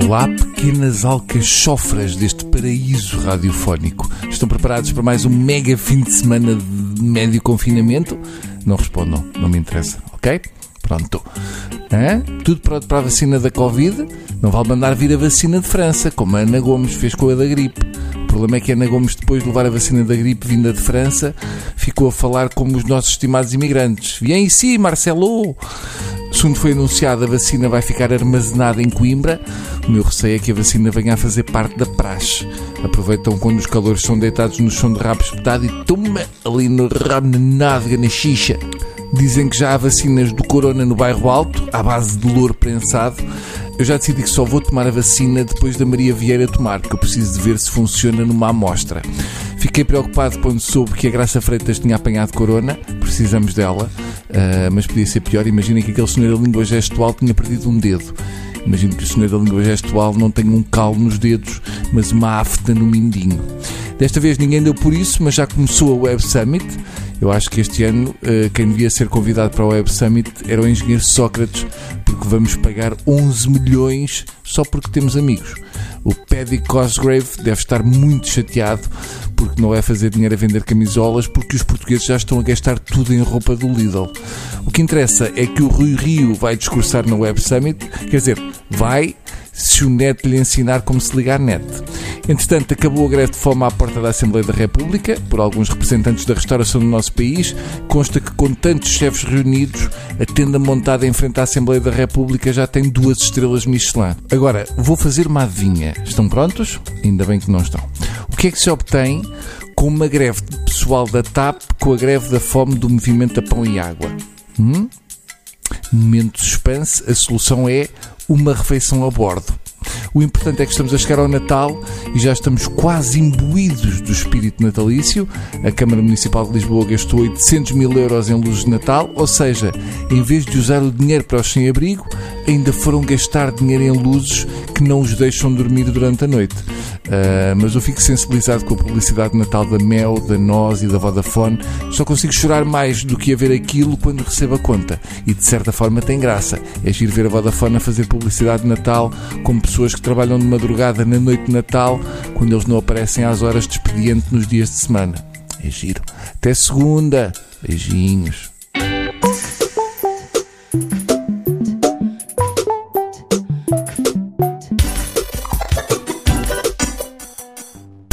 Olá, pequenas alcachofras deste paraíso radiofónico. Estão preparados para mais um mega fim de semana de médio confinamento? Não respondam, não me interessa, ok? Pronto. Tudo pronto para a vacina da Covid? Não vale mandar vir a vacina de França, como a Ana Gomes fez com a da gripe. O problema é que a Ana Gomes, depois de levar a vacina da gripe vinda de França, ficou a falar como os nossos estimados imigrantes. Vem sim, Marcelo! Segundo foi anunciado, a vacina vai ficar armazenada em Coimbra. O meu receio é que a vacina venha a fazer parte da praxe. Aproveitam quando os calores são deitados no chão de rabo espetado e toma ali no rabo, na nádega, na xixa. Dizem que já há vacinas do Corona no Bairro Alto, à base de louro prensado. Eu já decidi que só vou tomar a vacina depois da Maria Vieira tomar, porque eu preciso de ver se funciona numa amostra. Fiquei preocupado quando soube que a Graça Freitas tinha apanhado Corona. Precisamos dela, mas podia ser pior. Imaginem que aquele senhor da língua gestual tinha perdido um dedo. Imagino que o senhor da língua gestual não tenha um calo nos dedos, mas uma afta no mindinho. Desta vez ninguém deu por isso, mas já começou a Web Summit. Eu acho que este ano quem devia ser convidado para a Web Summit era o engenheiro Sócrates, porque vamos pagar 11 milhões só porque temos amigos. O Paddy Cosgrave deve estar muito chateado porque não vai fazer dinheiro a vender camisolas, porque os portugueses já estão a gastar tudo em roupa do Lidl. O que interessa é que o Rui Rio vai discursar na Web Summit, quer dizer, vai se o net lhe ensinar como se liga à net. Entretanto, acabou a greve de fome à porta da Assembleia da República, por alguns representantes da restauração do nosso país. Consta que com tantos chefes reunidos, a tenda montada em frente à Assembleia da República já tem 2 estrelas Michelin. Agora, vou fazer uma adivinha. Estão prontos? Ainda bem que não estão. O que é que se obtém com uma greve de pessoal da TAP com a greve da fome do Movimento a Pão e Água? Momento de suspense, a solução é uma refeição a bordo. O importante é que estamos a chegar ao Natal e já estamos quase imbuídos do espírito natalício. A Câmara Municipal de Lisboa gastou 800 mil euros em luzes de Natal, ou seja, em vez de usar o dinheiro para os sem-abrigo, ainda foram gastar dinheiro em luzes que não os deixam dormir durante a noite. Mas eu fico sensibilizado com a publicidade de Natal da Mel, da NOS e da Vodafone. Só consigo chorar mais do que a ver aquilo quando recebo a conta. E de certa forma tem graça. É giro ver a Vodafone a fazer publicidade de Natal como pessoas que trabalham de madrugada na noite de Natal, quando eles não aparecem às horas de expediente nos dias de semana. É giro. Até segunda. Beijinhos.